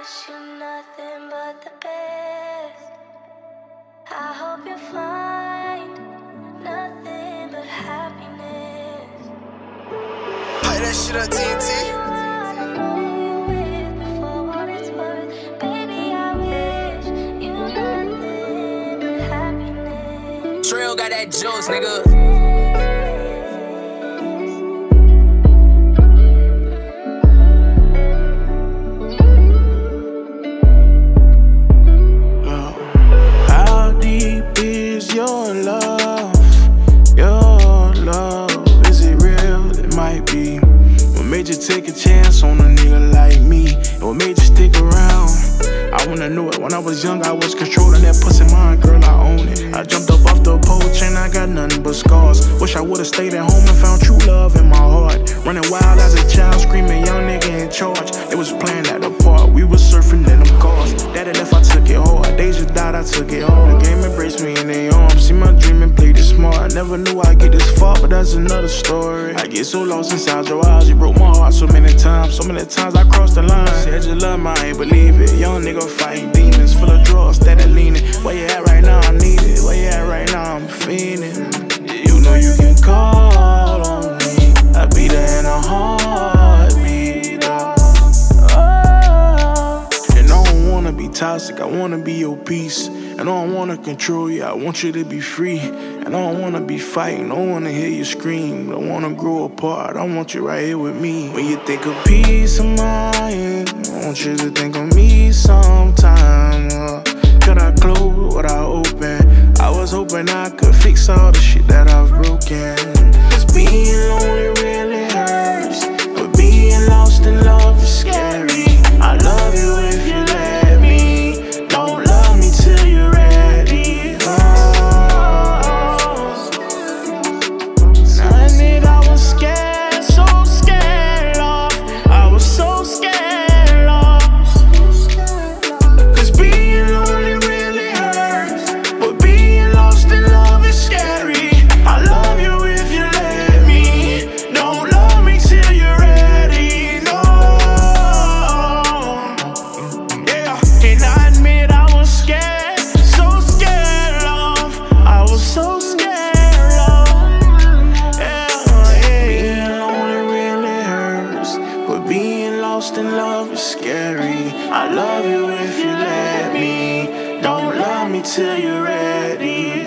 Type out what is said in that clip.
wish you nothing but the best. I hope you find nothing but happiness. Pipe that shit up, TNT. Trail got that juice, nigga. Your love, is it real? It might be. What made you take a chance on a nigga like me? And what made you stick around? I wanna know it. When I was young, I was controlling that pussy mind, girl, I own it. I jumped up off the porch and I got nothing but scars. Wish I would've stayed at home and found true love in my heart. Running wild as a child, screaming young nigga in charge. They was playing at the park, we was surfing in them cars. Daddy left, I took it hard. They just died, I took it hard. The game embraced me in their arms. See my dream and played it smart. I never knew I'd get this far, but that's another story. I get so lost inside your eyes, you broke my heart so many times. So many times I crossed the line. Said you love me, I ain't believe it. Young nigga fighting demons, full of drugs, steady leaning. Where you at right now? I need it. Where you at right now? I'm feeling. You know you can call on me. I'll be there in a heartbeat. And I don't wanna be toxic, I wanna be your peace. And I don't wanna control you, I want you to be free. And I don't wanna be fighting, I don't wanna hear you scream. I don't wanna grow apart, I want you right here with me. When you think of peace of mind, I want you to think of me sometime. Could I close, would I open? I was hoping I could fix all the shit that I've broken. 'Cause being lonely really hurts, but being lost in love is scary. I love you if you let me, don't love me till you're ready. I admit I was scared, so scared lost. I was so scared lost. 'Cause being lonely really hurts, but being lost in love is scary. I love you if you let me, don't love me till you're ready. No. Yeah, and I admit I was scared, so scared love. I was so scared love. Yeah. Being lonely really hurts, but being lost in love is scary. I love you if you let me, don't love me till you're ready.